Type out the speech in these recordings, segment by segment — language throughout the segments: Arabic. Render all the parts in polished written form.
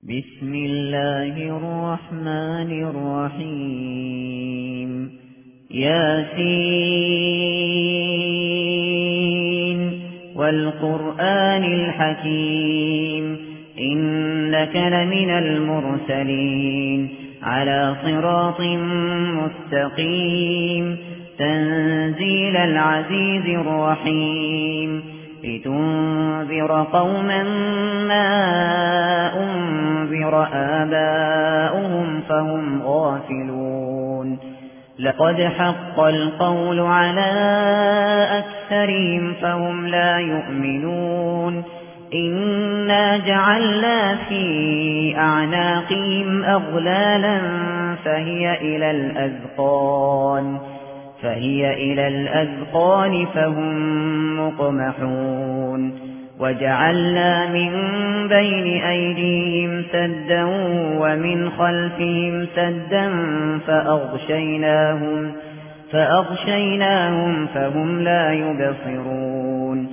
بسم الله الرحمن الرحيم ياسين والقرآن الحكيم إنك لمن المرسلين على صراط مستقيم تنزيل العزيز الرحيم لتنذر قوما ما أنذر آباؤهم فهم غافلون لقد حق القول على أكثرهم فهم لا يؤمنون إنا جعلنا في أعناقهم أغلالا فهي إلى الأذقان فهم مقمحون وجعلنا من بين أيديهم سدا ومن خلفهم سدا فأغشيناهم فهم لا يبصرون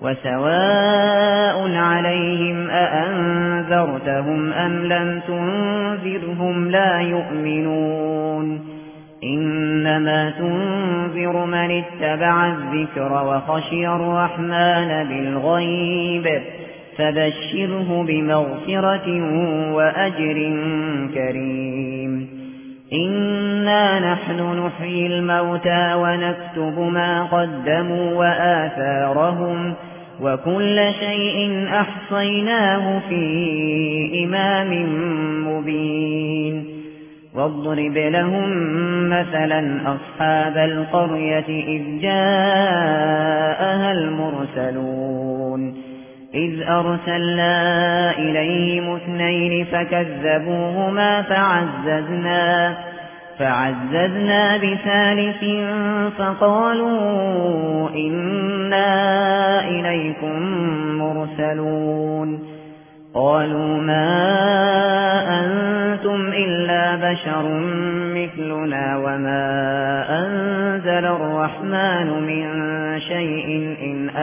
وسواء عليهم أأنذرتهم أم لم تنذرهم لا يؤمنون إنما تنذر من اتبع الذكر وخشي الرحمن بالغيب فبشره بمغفرة وأجر كريم إنا نحن نحيي الموتى ونكتب ما قدموا وآثارهم وكل شيء أحصيناه في إمام مبين واضرب لهم مثلا أصحاب القرية إذ جاءها المرسلون إذ أرسلنا إليهم 2 فكذبوهما فعززنا بثالث فقالوا إنا إليكم مرسلون قالوا ما أنتم إلا بشر مثلنا وما أنزل الرحمن من شيء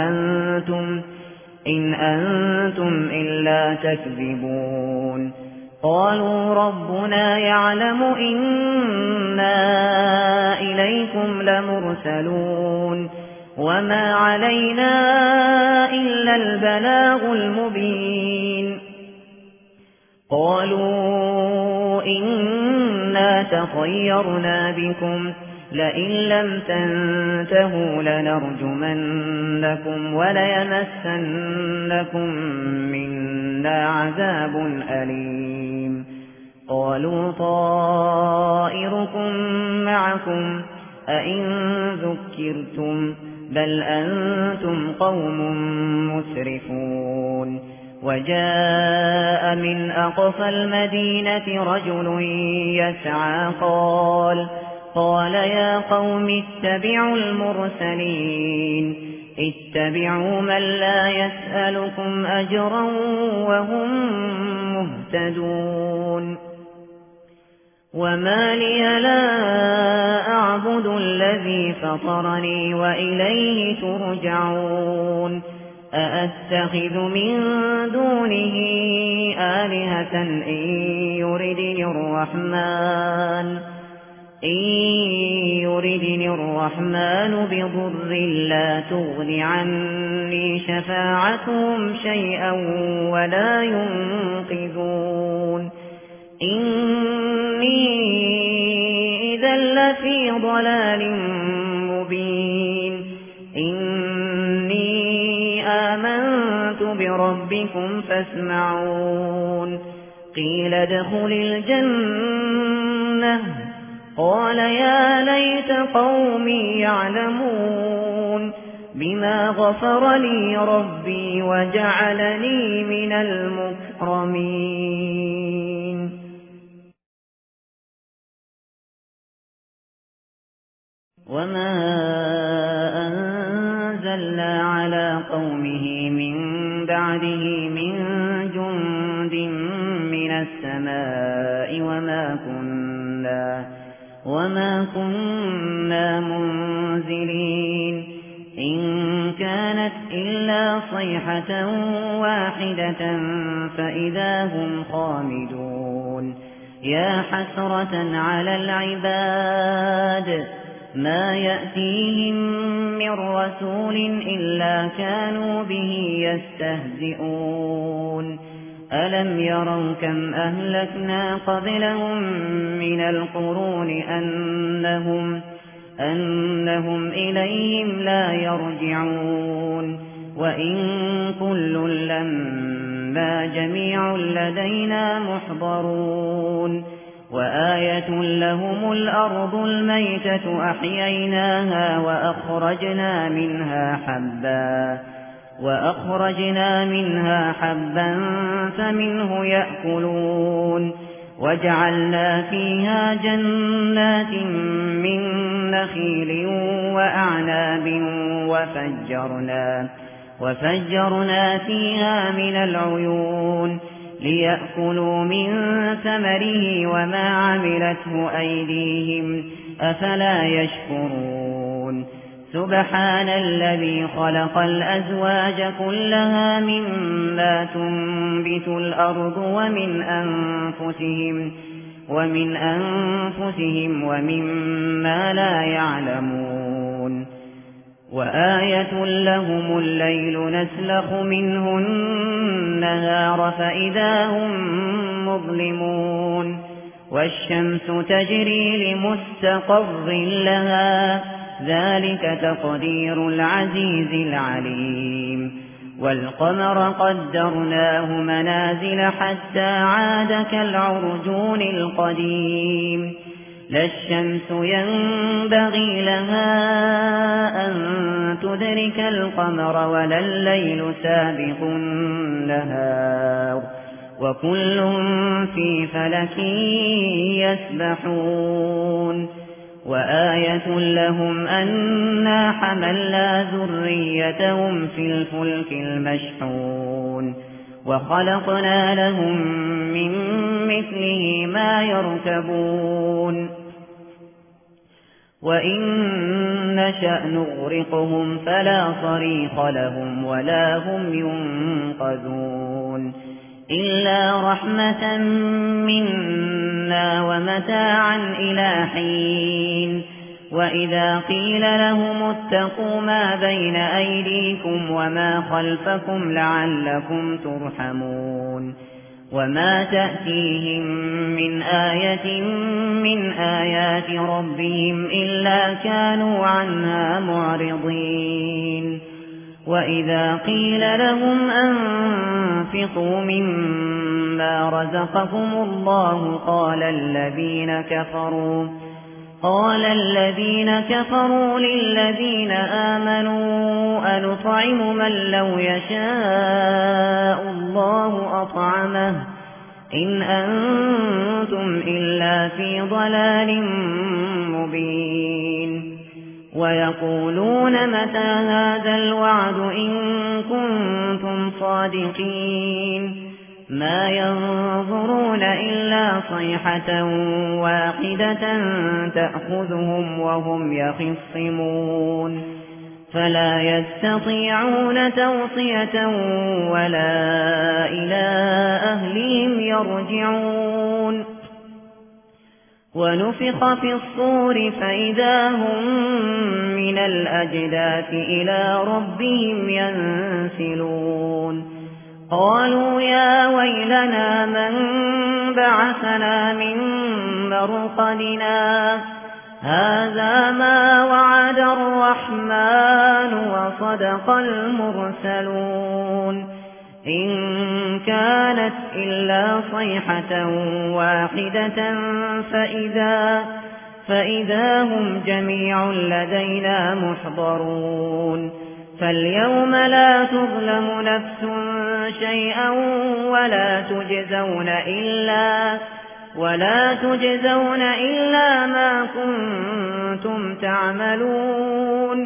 إن أنتم إلا تكذبون قالوا ربنا يعلم إنا إليكم لمرسلون وما علينا إلا البلاغ المبين قالوا إنا تطيرنا بكم لئن لم تنتهوا لنرجمنكم وليمسنكم منا عذاب أليم قالوا طائركم معكم أئن ذكرتم بل أنتم قوم مسرفون وجاء من أقصى المدينة رجل يسعى قال يا قوم اتبعوا المرسلين اتبعوا من لا يسألكم أجرا وهم مهتدون وما لي لا أعبد الذي فطرني وإليه ترجعون أأتخذ من دونه آلهة إن يردني الرحمن بضر لا تغن عني شفاعتهم شيئا ولا ينقذون إني إذا لفي ضلال مبين إني آمنت بربكم فاسمعون قيل ادخل الجنة قال يا ليت قومي يعلمون بما غفر لي ربي وجعلني من المكرمين وما أنزلنا على قومه من بعده من جند من السماء وما كنا منزلين إن كانت إلا صيحة واحدة فإذا هم خامدون يا حسرة على العباد ما يأتيهم من رسول إلا كانوا به يستهزئون ألم يروا كم أهلكنا قبلهم من القرون أنهم إليهم لا يرجعون وإن كل لما جميع لدينا محضرون وآية لهم الأرض الميتة أحييناها وأخرجنا منها حبا فمنه يأكلون وجعلنا فيها جنات من نخيل وأعناب وفجرنا فيها من العيون ليأكلوا من ثمره وما عملته أيديهم أفلا يشكرون سبحان الذي خلق الأزواج كلها مما تنبت الأرض ومن أنفسهم ومما لا يعلمون وآية لهم الليل نسلخ منه النهار فإذا هم مظلمون والشمس تجري لمستقر لها ذلك تقدير العزيز العليم والقمر قدرناه منازل حتى عاد كالعرجون القديم لا الشمس ينبغي لها أن تدرك القمر ولا الليل سابق النهار وكل في فلك يسبحون وآية لهم أنا حملنا ذريتهم في الفلك المشحون وخلقنا لهم من مثله ما يركبون وإن نشأ نغرقهم فلا صريخ لهم ولا هم ينقذون إلا رحمة منا ومتاعا إلى حين وإذا قيل لهم اتقوا ما بين أيديكم وما خلفكم لعلكم ترحمون وما تأتيهم من آية من آيات ربهم إلا كانوا عنها معرضين وإذا قيل لهم أنفقوا مما رزقكم الله قال الذين كفروا للذين آمنوا أنطعم من لو يشاء الله أطعمه إن أنتم إلا في ضلال مبين ويقولون متى هذا الوعد إن كنتم صادقين ما ينظرون إلا صيحة واحدة تأخذهم وهم يخصمون فلا يستطيعون توصية ولا إلى أهلهم يرجعون ونفخ في الصور فإذا هم من الأجداث إلى ربهم ينسلون قالوا يا ويلنا من بعثنا من مرقدنا هذا ما وعد الرحمن وصدق المرسلون إن كانت إلا صيحة واحدة فإذا هم جميع لدينا محضرون فاليوم لا تظلم نفس شيئا ولا تجزون إلا ما كنتم تعملون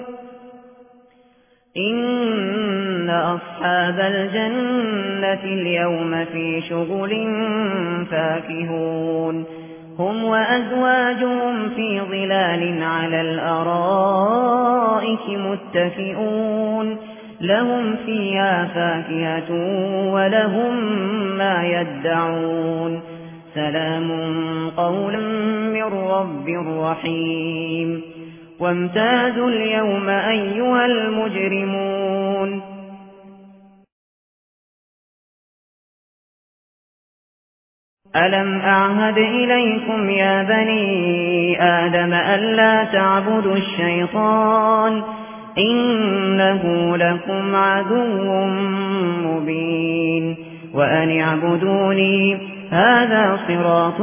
إن أصحاب الجنة اليوم في شغل فاكهون هم وأزواجهم في ظلال على الأرائك متكئون لهم فيها فاكهة ولهم ما يدعون سلام قولا من رب رحيم وامتازوا اليوم أيها المجرمون ألم أعهد إليكم يا بني آدم ألا تعبدوا الشيطان إنه لكم عدو مبين وأن اعبدوني هذا صراط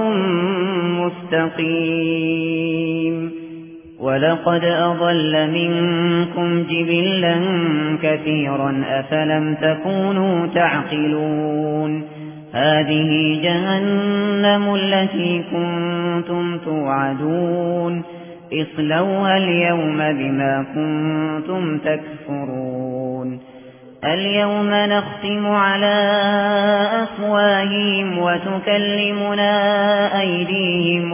مستقيم ولقد أضل منكم جبلا كثيرا أفلم تكونوا تعقلون هذه جهنم التي كنتم توعدون اصلوها اليوم بما كنتم تكفرون اليوم نختم على أفواههم وتكلمنا أيديهم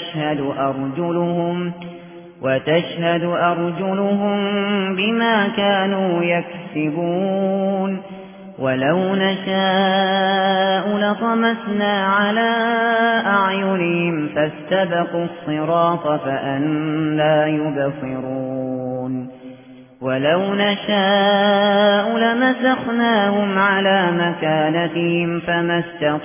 وتشهد أرجلهم بما كانوا يكسبون ولو نشاء لطمسنا على أعينهم فاستبقوا الصراط فأنى يبصرون ولو نشاء لمسخناهم على مكانتهم فما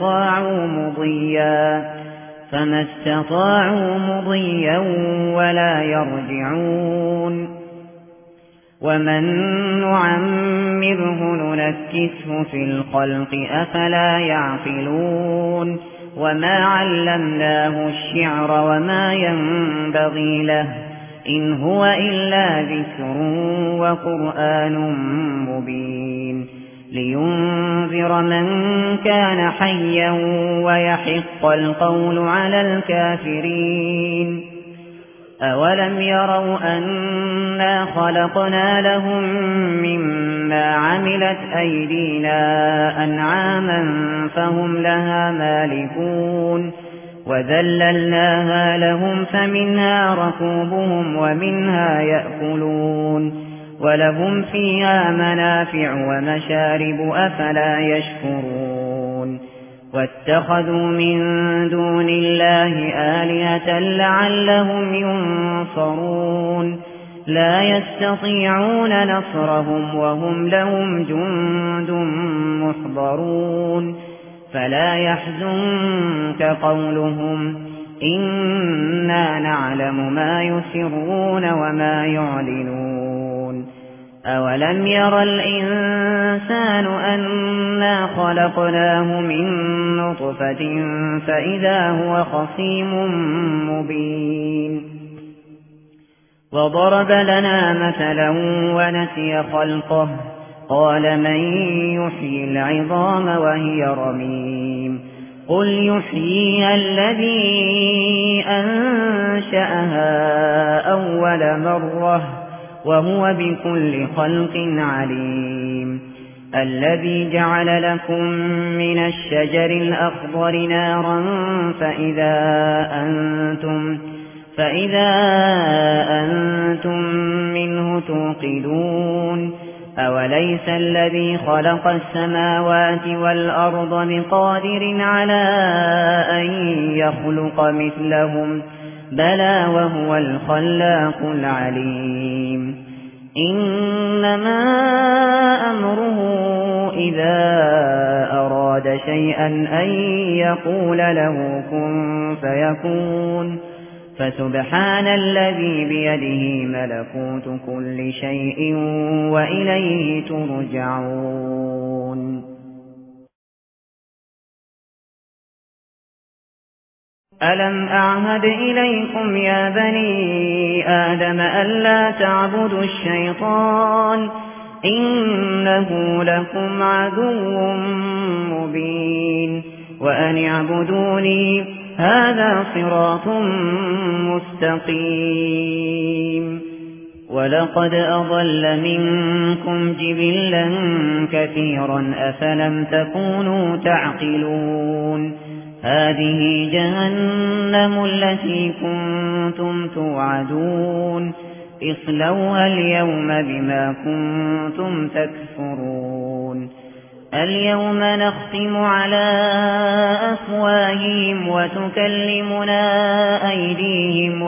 استطاعوا مضيا ولا يرجعون ومن نعمره ننكسه في الخلق أفلا يعقلون وما علمناه الشعر وما ينبغي له إن هو إلا ذكر وقرآن مبين لينذر من كان حيا ويحق القول على الكافرين أولم يروا أنا خلقنا لهم مما عملت أيدينا أنعاما فهم لها مالكون وذللناها لهم فمنها ركوبهم ومنها يأكلون ولهم فيها منافع ومشارب أفلا يشكرون واتخذوا من دون الله آلهة لعلهم ينصرون لا يستطيعون نصرهم وهم لهم جند محضرون فلا يحزنك قولهم إنا نعلم ما يسرون وما يعلنون أولم ير الإنسان أنا خلقناه من نطفة فإذا هو خصيم مبين وضرب لنا مثلا ونسي خلقه قال من يحيي العظام وهي رميم قل يحييها الذي أنشأها أول مرة وهو بكل خلق عليم الذي جعل لكم من الشجر الأخضر نارا فإذا أنتم منه توقدون أوليس الذي خلق السماوات والأرض بقادر على أن يخلق مثلهم بلى وهو الخلاق العليم إنما أمره إذا أراد شيئا أن يقول له كن فيكون فسبحان الذي بيده ملكوت كل شيء وإليه ترجعون ألم أعهد إليكم يا بني آدم ألا تعبدوا الشيطان إنه لكم عدو مبين وأن اعبدوني هذا صراط مستقيم ولقد أضل منكم جبلا كثيرا أفلم تكونوا تعقلون هذه جهنم التي كنتم توعدون اصلوها اليوم بما كنتم تكفرون اليوم نختم على أفواههم وتكلمنا أيديهم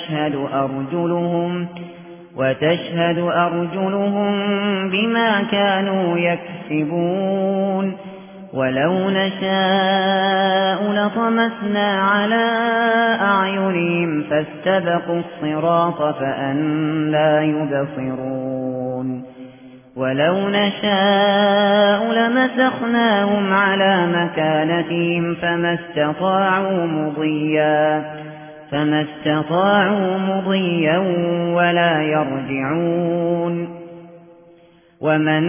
وتشهد أرجلهم بما كانوا يكسبون ولو نشاء لطمسنا على أعينهم فاستبقوا الصراط فأنى يبصرون ولو نشاء لمسخناهم على مكانتهم فما استطاعوا مضيا ولا يرجعون ومن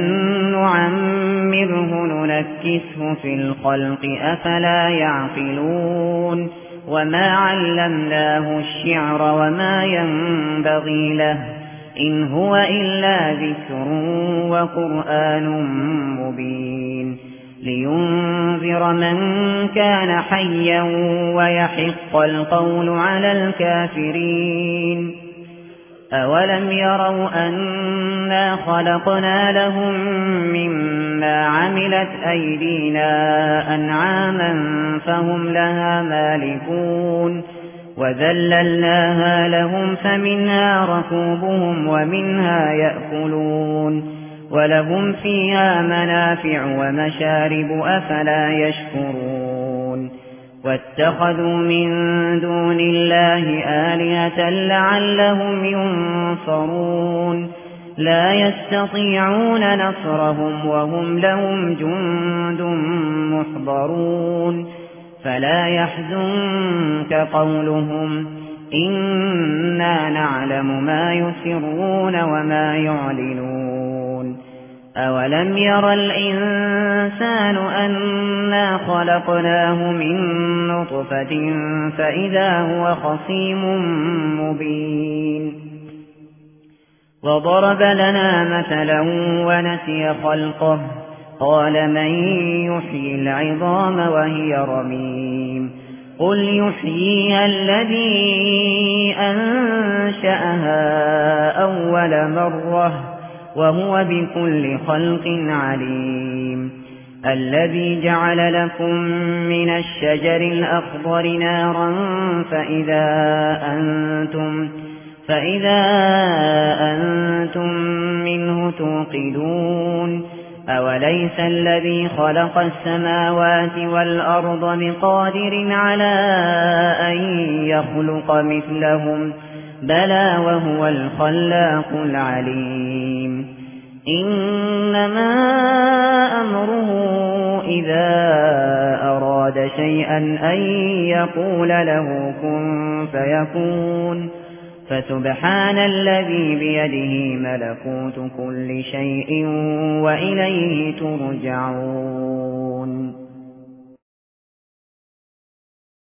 نعمره ننكسه في الخلق أفلا يعقلون وما علمناه الشعر وما ينبغي له إن هو إلا ذكر وقرآن مبين لينذر من كان حيا ويحق القول على الكافرين أولم يروا أنا خلقنا لهم مما عملت أيدينا أنعاما فهم لها مالكون وذللناها لهم فمنها ركوبهم ومنها يأكلون ولهم فيها منافع ومشارب أفلا يشكرون واتخذوا من دون الله آلهة لعلهم ينصرون لا يستطيعون نصرهم وهم لهم جند محضرون فلا يحزنك قولهم إنا نعلم ما يسرون وما يعلنون أولم ير الإنسان أنا خلقناه من نطفة فإذا هو خصيم مبين وضرب لنا مثلا ونسي خلقه قال من يحيي العظام وهي رميم قل يحييها الذي أنشأها أول مرة وهو بكل خلق عليم الذي جعل لكم من الشجر الأخضر نارا فإذا أنتم منه توقدون أوليس الذي خلق السماوات والأرض بقادر على أن يخلق مثلهم بلى وهو الخلاق العليم إنما أمره إذا أراد شيئا أن يقول له كن فيكون فسبحان الذي بيده ملكوت كل شيء وإليه ترجعون